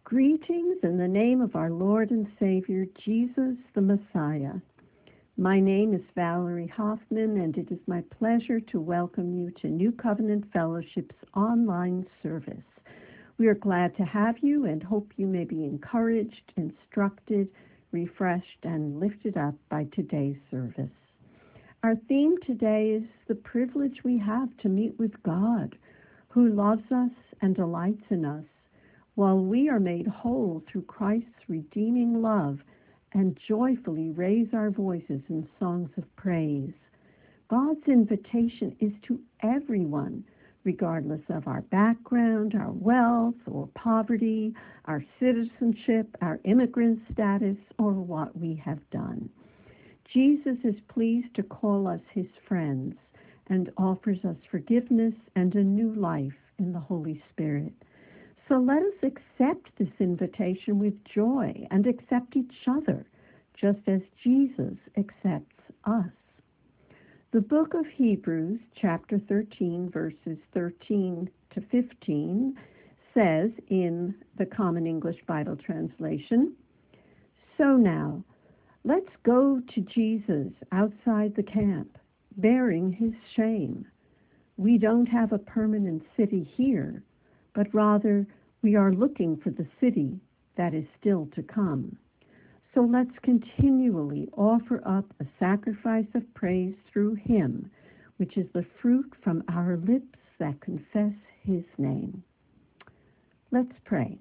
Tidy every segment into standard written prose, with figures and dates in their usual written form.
Greetings in the name of our Lord and Savior, Jesus the Messiah. My name is Valerie Hoffman, and it is my pleasure to welcome you to New Covenant Fellowship's online service. We are glad to have you and hope you may be encouraged, instructed, refreshed, and lifted up by today's service. Our theme today is the privilege we have to meet with God, who loves us and delights in us, while we are made whole through Christ's redeeming love and joyfully raise our voices in songs of praise. God's invitation is to everyone, regardless of our background, our wealth or poverty, our citizenship, our immigrant status, or what we have done. Jesus is pleased to call us his friends and offers us forgiveness and a new life in the Holy Spirit. So let us accept this invitation with joy and accept each other, just as Jesus accepts us. The book of Hebrews, chapter 13, verses 13 to 15, says in the Common English Bible translation, "So now, let's go to Jesus outside the camp, bearing his shame. We don't have a permanent city here, but rather we are looking for the city that is still to come. So let's continually offer up a sacrifice of praise through him, which is the fruit from our lips that confess his name." Let's pray.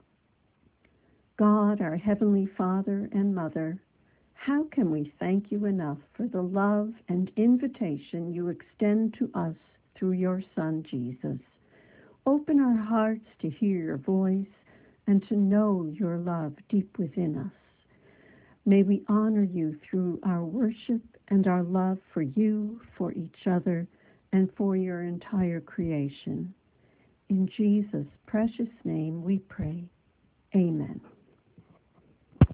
God, our Heavenly Father and Mother, how can we thank you enough for the love and invitation you extend to us through your Son, Jesus? Open our hearts to hear your voice and to know your love deep within us. May we honor you through our worship and our love for you, for each other, and for your entire creation. In Jesus' precious name we pray. Amen.